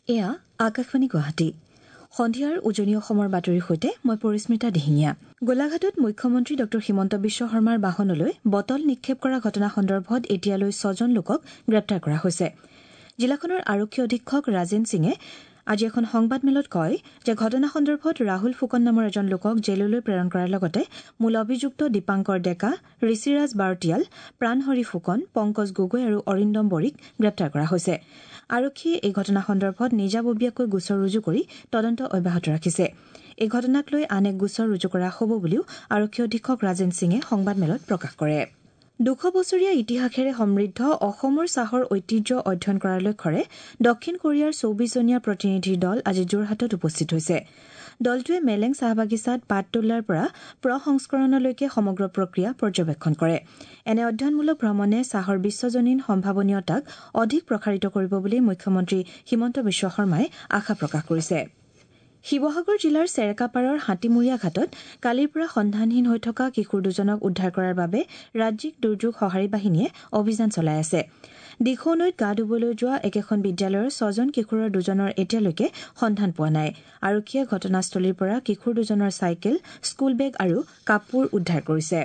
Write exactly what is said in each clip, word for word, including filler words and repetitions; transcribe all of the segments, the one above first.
এয়া আকাশবাণী গুৱাহাটী সন্ধিয়াৰ উজনি অসমৰ বাতৰিৰ সৈতে মই পৰিস্মিতা দিহিঙীয়া। গোলাঘাটত মুখ্যমন্ত্ৰী ড হিমন্ত বিশ্ব শৰ্মাৰ বাহনলৈ বটল নিক্ষেপ কৰা ঘটনা সন্দৰ্ভত এতিয়ালৈ ছজন লোকক গ্ৰেপ্তাৰ কৰা হৈছে। জিলাখনৰ আৰক্ষী অধীক্ষক ৰাজেন সিঙে আজি এখন সংবাদমেলত কয় যে ঘটনা সন্দৰ্ভত ৰাহুল ফুকন নামৰ এজন লোকক জেললৈ প্ৰেৰণ কৰাৰ লগতে মূল অভিযুক্ত দীপাংকৰ ডেকা, ঋষিৰাজ বাৰটিয়াল, প্ৰাণহৰি ফুকন, পংকজ গগৈ আৰু অৰিন্দম বড়িক গ্ৰেপ্তাৰ কৰা হৈছে। আৰক্ষীয়ে এই ঘটনা সন্দৰ্ভত নিজাববীয়াকৈ গোচৰ ৰুজু কৰি তদন্ত অব্যাহত ৰাখিছে। এই ঘটনাক লৈ আন এক গোচৰ ৰুজু কৰা হ'ব বুলিও আৰক্ষী অধীক্ষক ৰাজেন সিঙে সংবাদমেলত প্ৰকাশ কৰে। দুশ বছৰীয়া ইতিহাসেৰে সমৃদ্ধ অসমৰ চাহৰ ঐতিহ্য অধ্যয়ন কৰাৰ লক্ষ্যৰে দক্ষিণ কোৰিয়াৰ চৌবিশজনীয়া প্ৰতিনিধিৰ দল আজি যোৰহাটত উপস্থিত হৈছে। দলটোৱে মেলেং চাহ বাগিচাত পাত তোলাৰ পৰা প্ৰসংস্কৰণলৈকে সমগ্ৰ প্ৰক্ৰিয়া পৰ্যবেক্ষণ কৰে। এনে অধ্যয়নমূলক ভ্ৰমণে চাহৰ বিশ্বজনীন সম্ভাৱনীয়তাক অধিক প্ৰসাৰিত কৰিব বুলি মুখ্যমন্ত্ৰী হিমন্ত বিশ্ব শৰ্মাই আশা প্ৰকাশ কৰিছে। শিৱসাগৰ জিলাৰ চেৰেকাপাৰৰ হাতীমূৰীয়া ঘাটত কালিৰ পৰা সন্ধানহীন হৈ থকা কিশোৰ দুজনক উদ্ধাৰ কৰাৰ বাবে ৰাজ্যিক দুৰ্যোগ সঁহাৰি বাহিনীয়ে অভিযান চলাই আছে। দিখৌ নৈত গা ধুবলৈ যোৱা একেখন বিদ্যালয়ৰ ছজন কিশোৰৰ দুজনৰ এতিয়ালৈকে সন্ধান পোৱা নাই। আৰক্ষীয়ে ঘটনাস্থলীৰ পৰা কিশোৰ দুজনৰ চাইকেল, স্কুল বেগ আৰু কাপোৰ উদ্ধাৰ কৰিছে।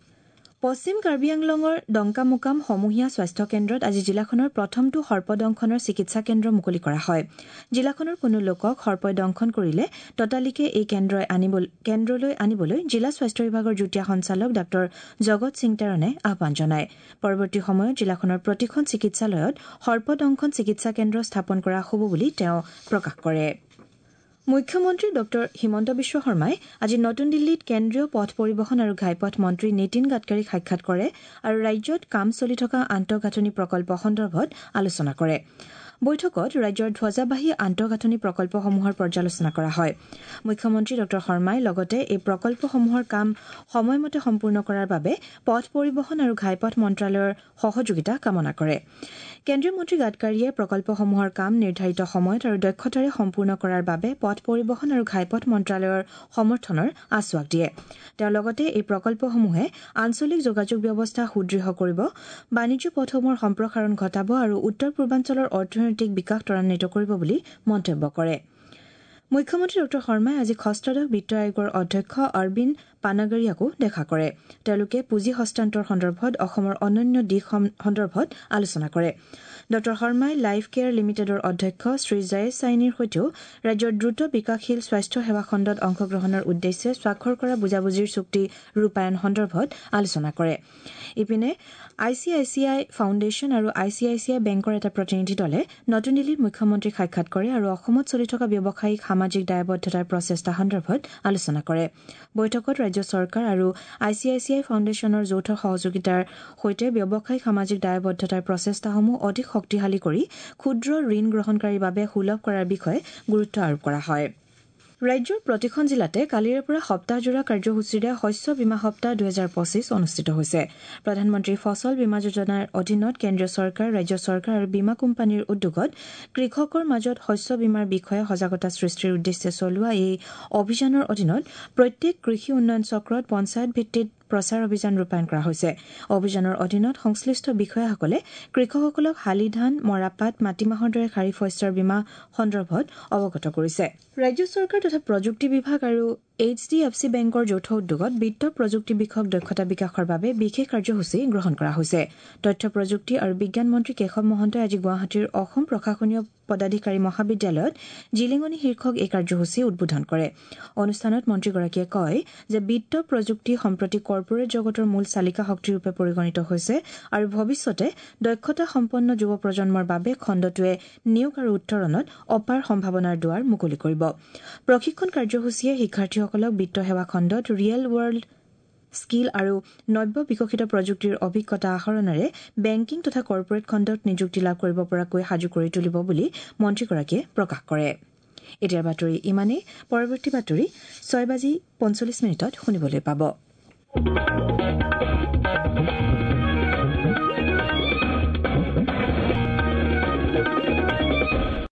পশ্চিম কাৰ্বি আংলঙৰ ডংকামুকাম সমূহীয়া স্বাস্থ্য কেন্দ্ৰত আজি জিলাখনৰ প্ৰথমটো সৰ্পদংশনৰ চিকিৎসা কেন্দ্ৰ মুকলি কৰা হয়। জিলাখনৰ কোনো লোকক সৰ্পই দংশন কৰিলে ততালিকে এই কেন্দ্ৰলৈ আনিবলৈ জিলা স্বাস্থ্য বিভাগৰ যুটীয়া সঞ্চালক ডাঃ জগত সিং তেৰণে আহ্বান জনায়। পৰৱৰ্তী সময়ত জিলাখনৰ প্ৰতিখন চিকিৎসালয়ত সৰ্পদংশন চিকিৎসা কেন্দ্ৰ স্থাপন কৰা হ'ব বুলি তেওঁ প্ৰকাশ কৰে। মুখ্যমন্ত্ৰী ড হিমন্ত বিশ্ব শৰ্মাই আজি নতুন দিল্লীত কেন্দ্ৰীয় পথ পৰিবহণ আৰু ঘাইপথ মন্ত্ৰী নীতিন গাডকাৰীক সাক্ষাৎ কৰে আৰু ৰাজ্যত কাম চলি থকা আন্তঃগাঁথনি প্ৰকল্প সন্দৰ্ভত আলোচনা কৰে। বৈঠকত ৰাজ্যৰ ধ্বজাবাহী আন্তঃগাঁথনি প্ৰকল্পসমূহৰ পৰ্যালোচনা কৰা হয়। মুখ্যমন্ত্ৰী ড শৰ্মাই লগতে এই প্ৰকল্পসমূহৰ কাম সময়মতে সম্পূৰ্ণ কৰাৰ বাবে পথ পৰিবহণ আৰু ঘাইপথ মন্ত্ৰালয়ৰ সহযোগিতা কামনা কৰে। কেন্দ্ৰীয় মন্ত্ৰী গাডকাৰীয়ে প্ৰকল্পসমূহৰ কাম নিৰ্ধাৰিত সময়ত আৰু দক্ষতাৰে সম্পূৰ্ণ কৰাৰ বাবে পথ পৰিবহণ আৰু ঘাইপথ মন্ত্ৰালয়ৰ সমৰ্থনৰ আশ্বাস দিয়ে। তেওঁ লগতে এই প্ৰকল্পসমূহে আঞ্চলিক যোগাযোগ ব্যৱস্থা সুদৃঢ় কৰিব, বাণিজ্য পথসমূহৰ সম্প্ৰসাৰণ ঘটাব আৰু উত্তৰ পূৰ্বাঞ্চলৰ অৰ্থনৈতিক বিকাশ ত্বৰান্বিত কৰিব বুলি মন্তব্য কৰে। মুখ্যমন্ত্ৰী ড শৰ্মাই আজি ষষ্ঠদশ বিত্ত আয়োগৰ অধ্যক্ষ অৰবিন্দ পানাগৰিয়াকো দেখা কৰে। তেওঁলোকে পুঁজি হস্তান্তৰ সন্দৰ্ভত অসমৰ অনন্য দিশ সন্দৰ্ভত আলোচনা কৰে। ড শৰ্মাই লাইফ কেয়াৰ লিমিটেডৰ অধ্যক্ষ শ্ৰী জয়েশ চাইনিৰ সৈতেও ৰাজ্যৰ দ্ৰুত বিকাশশীল স্বাস্থ্য সেৱা খণ্ডত অংশগ্ৰহণৰ উদ্দেশ্যে স্বাক্ষৰ কৰা বুজাবুজিৰ চুক্তি ৰূপায়ণ সন্দৰ্ভত আলোচনা কৰে। ইপিনে I C I C I foundation আৰু আই চি আই চি আই বেংকৰ এটা প্ৰতিনিধি দলে নতুন দিল্লীত মুখ্যমন্ত্ৰীক সাক্ষাৎ কৰে আৰু অসমত চলি থকা ব্যৱসায়িক সামাজিক দায়বদ্ধতাৰ প্ৰচেষ্টা সন্দৰ্ভত আলোচনা কৰে। বৈঠকত ৰাজ্য চৰকাৰ আৰু আই চি আই চি আই ফাউণ্ডেশ্যনৰ যৌথ সহযোগিতাৰ সৈতে ব্যৱসায়িক সামাজিক দায়বদ্ধতাৰ প্ৰচেষ্টাসমূহ অধিক শক্তিশালী কৰি ক্ষুদ্ৰ ঋণ গ্ৰহণকাৰীৰ বাবে সুলভ কৰাৰ বিষয়ে গুৰুত্ব আৰোপ কৰা হয়। ৰাজ্যৰ প্ৰতিখন জিলাতে কালিৰে পৰা সপ্তাহজোৰা কাৰ্যসূচীৰে শস্য বীমা সপ্তাহ দুহেজাৰ পঁচিছ অনুষ্ঠিত হৈছে। প্ৰধানমন্ত্ৰী ফচল বীমা যোজনাৰ অধীনত কেন্দ্ৰীয় চৰকাৰ, ৰাজ্য চৰকাৰ আৰু বীমা কোম্পানীৰ উদ্যোগত কৃষকৰ মাজত শস্য বীমাৰ বিষয়ে সজাগতা সৃষ্টিৰ উদ্দেশ্যে চলোৱা এই অভিযানৰ অধীনত প্ৰত্যেক কৃষি উন্নয়ন চক্ৰত পঞ্চায়ত ভিত্তিত প্ৰচাৰ অভিযান ৰূপায়ণ কৰা হৈছে। অভিযানৰ অধীনত সংশ্লিষ্ট বিষয়াসকলে কৃষকসকলক শালি ধান, মৰাপাট, মাটিমাহৰ দৰে খাৰিফ শস্যৰ বীমা সন্দৰ্ভত অৱগত কৰিছে। ৰাজ্য চৰকাৰ তথা প্ৰযুক্তি বিভাগ আৰু এইচ ডি এফ চি বেংকৰ যৌথ উদ্যোগত বিত্ত প্ৰযুক্তি বিষয়ক দক্ষতা বিকাশৰ বাবে বিশেষ কাৰ্যসূচী গ্ৰহণ কৰা হৈছে। তথ্য প্ৰযুক্তি আৰু বিজ্ঞান মন্ত্ৰী কেশৱ মহন্তই আজি গুৱাহাটীৰ অসম প্ৰশাসনীয় পদাধিকাৰী মহাবিদ্যালয়ত জিলিঙনি শীৰ্ষক এই কাৰ্যসূচী উদ্বোধন কৰে। অনুষ্ঠানত মন্ত্ৰীগৰাকীয়ে কয় যে বিত্ত প্ৰযুক্তি সম্প্ৰতি কৰ্পৰেট জগতৰ মূল চালিকা শক্তিৰূপে পৰিগণিত হৈছে আৰু ভৱিষ্যতে দক্ষতা সম্পন্ন যুৱ প্ৰজন্মৰ বাবে খণ্ডটোৱে নিয়োগ আৰু উত্তৰণত অপাৰ সম্ভাৱনাৰ দুৱাৰ মুকলি কৰিব। প্ৰশিক্ষণ কাৰ্যসূচীয়ে শিক্ষাৰ্থীসকলক বিত্ত সেৱা খণ্ডত ৰিয়েল ৱৰ্ল্ড স্কিল আৰু নব্য বিকশিত প্ৰযুক্তিৰ অভিজ্ঞতা আহৰণেৰে বেংকিং তথা কৰ্পৰেট খণ্ডত নিযুক্তি লাভ কৰিব পৰাকৈ সাজু কৰি তুলিব বুলি মন্ত্ৰীগৰাকীয়ে প্ৰকাশ কৰে। এতিয়াৰ বাতৰি ইমানেই। পৰৱৰ্তী বাতৰি ছয় বাজি পঞ্চল্লিছ মিনিটত শুনিবলৈ পাব।